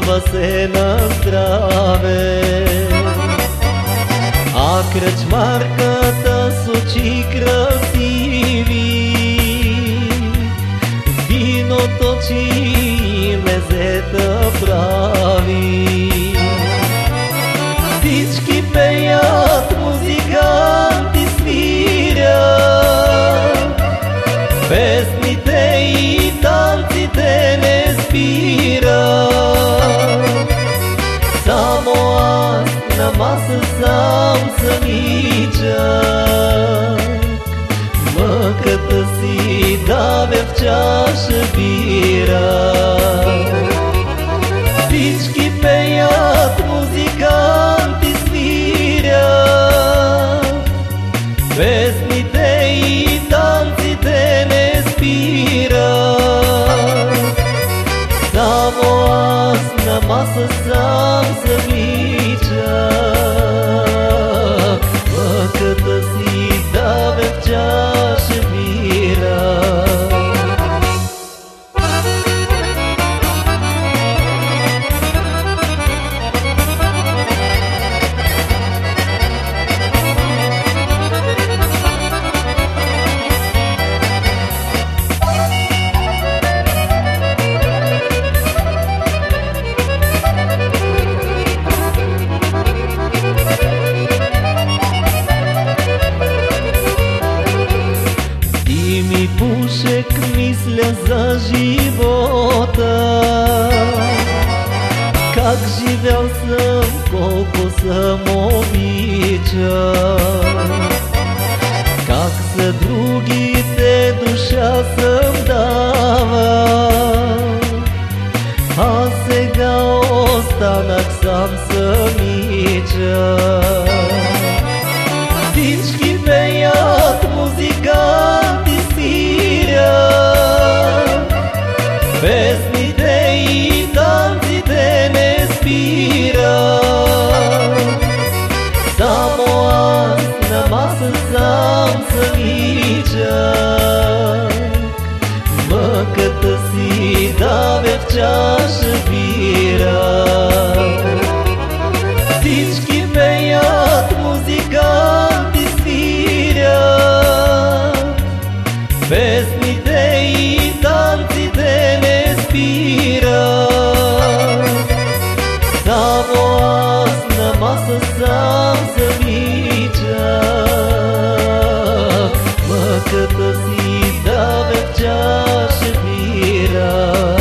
Радва се на здраве. А кръчмарката с очи красиви, вино точи, мезета прави. Всички пеят, музиканти свирят, песните и танците не спират. Само аз на маса сам самичък, мъката си давя в чаша бира. Всички пеят, музиканти свирят, песните и танците не спират. Само аз на маса сам самичък, мъката си давя в чаша бира. Ми пушек мисля за живота, как живял съм, колко съм обичал, как за другите душа съм давал, а сега останах сам самичък. Всички пеят, музиканти свирят, песните и танците не спират. Само аз на маса сам самичък, мъката си давя в чаша бира. Всички пеят, музиканти свирят, песните и танците не спират. Само аз на маса сам самичък, мъката си давя в чаша бира.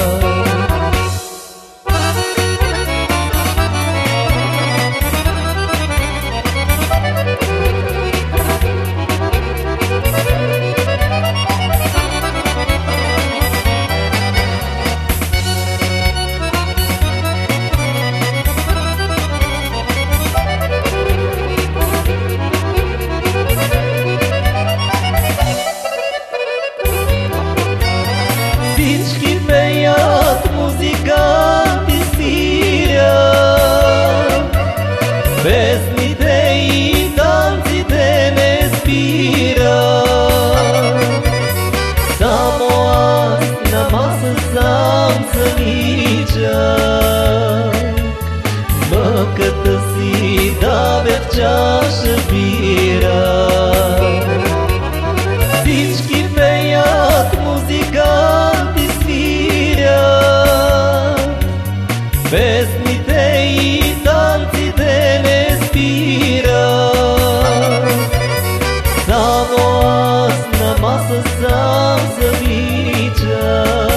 Всички пеят, музиканти свирят, песните и танците не спират. Само аз на маса сам самичък, мъката си давя в чаша бира. Всички пеят, музиканти свирят, песните и танците не спират. Само аз на маса сам самичък,